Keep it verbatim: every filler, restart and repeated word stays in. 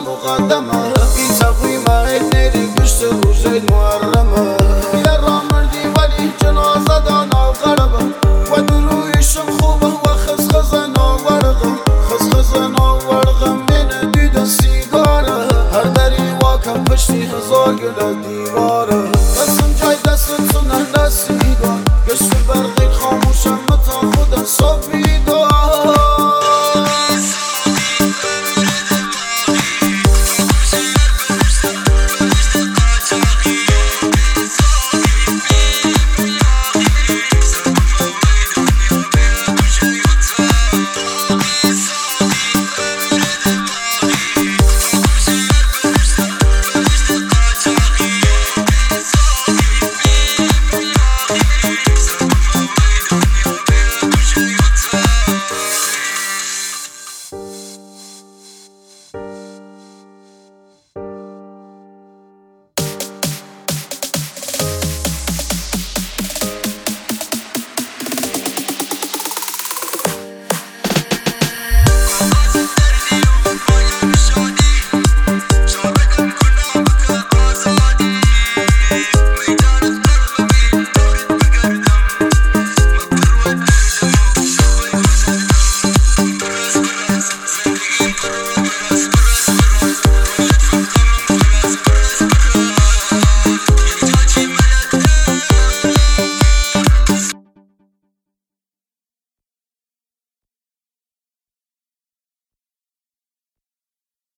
مقدمه این تقویمه نیری گشت روزه محرمه یه را مردی ولی جنازه دانا غربه و درویشم خوبه و خزخز ناورغم خزخز ناورغم من دید سیگاره هر دری واکم پشتی هزار گل دیوار